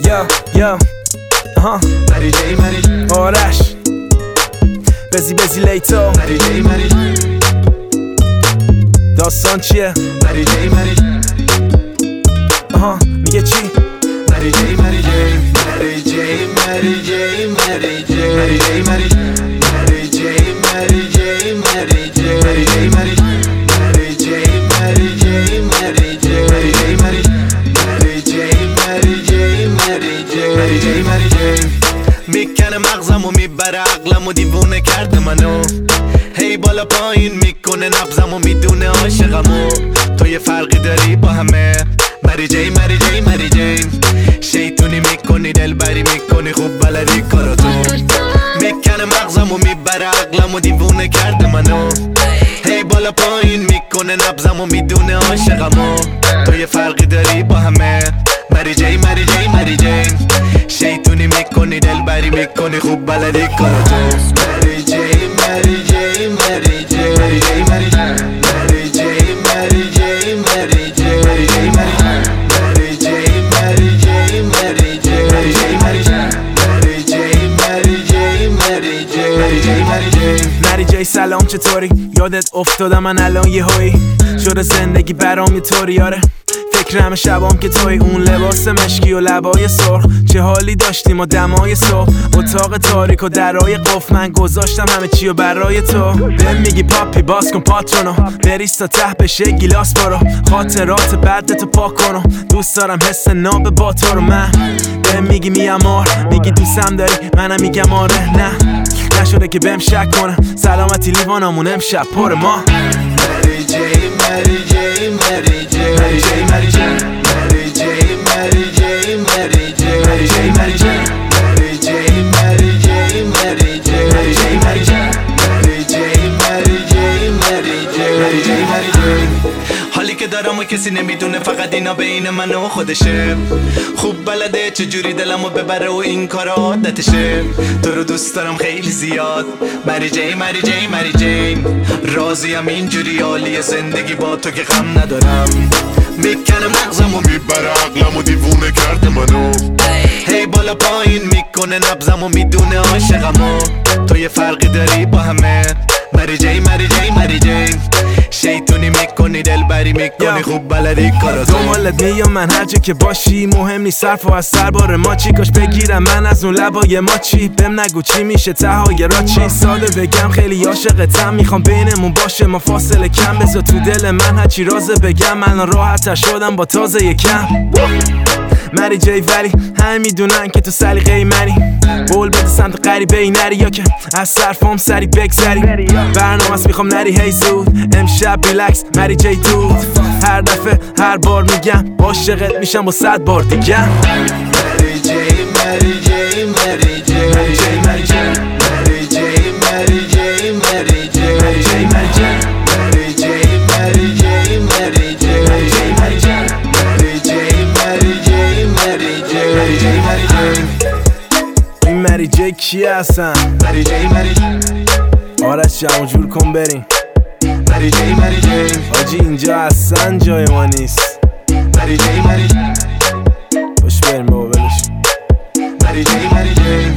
یا مری جی آرش بزی لیتا داستان چیه؟ مری میگه چی؟ مری میکنه مغزمو میبره عقلمو دیوونه کرده منو هی بالا پایین میکنه نبضمو میدونه عاشقمو تو یه فرقی داری با همه مری جی شیطونی میکنی دلبری میکنی خوب بلدی کاراتو میکنه مغزمو میبره عقلمو دیوونه کرده منو هی بالا پایین میکنه نبضمو میدونه عاشقمو تو یه فرقی داری با همه مری جی شیطونی میکنی دلبری میکنی خوب بلدی کاراتو مری جی مری جی سلام چطوری؟ یادت افتادم من الان یه هایی شده زندگی برام یه طوری آره فکرم شبام که توی اون لباس مشکی و لبای سرخ چه حالی داشتیم و دمای صبح اتاق تاریک و درای قفل من گذاشتم همه چی و برای تو بهم میگی پاپی باز کن پاتونو بریز تا ته بشه گیلاس برو خاطرات بعدتو پاک کنو دوست دارم حس ناب با تو رو من بهم میگی میامار میگی دوستم داری منم میگم آره نه نشده که بهم شک کنم سلامتی لیوانمون امشب پر ما مری جی حالی که دارم و کسی نمیدونه فقط اینا بین من و خودشه خوب بلده چجوری دلمو ببره و این کار عادتشه تو رو دوست دارم خیلی زیاد مری جی راضیم اینجوری عالی زندگی با تو که غم ندارم میکنه مغزمو میبره عقلمو دیوونه کرده منو هی بالا پایین میکنه نبضمو میدونه عاشقمو تو یه فرقی داری با همه مری جی شیطونی میکنی دلبری میکنی خوب بلدی کاراتو دنبالت میام من هر جا که باشی مهم نیست صرف و از سربار ما چی کاش بگیرم من از اون لبای ما چی بهم نگو چی میشه تهای را چی ساده بگم خیلی عاشقتم میخوام بینمون باشه ما فاصله کم بذار تو دل من هرچی رازه بگم من راحت تر شدم با تازه یکم مری جی ولی همه میدونن که تو سلیقه منی بول بده سمت غریبه ای نری یا که از صرفام سری بگذری برنامه‌ست میخوام نری هی زود امشب ریلکس مری جی دود هر دفعه هر بار میگم عاشقت میشم با 100 بار دیگه مری جی کی هستن؟ مری جی آرش جمع جور کن بریم مری جی حاجی اینجا اصلا جای ما نیست مری جی باش بریم بابا ولش مری جی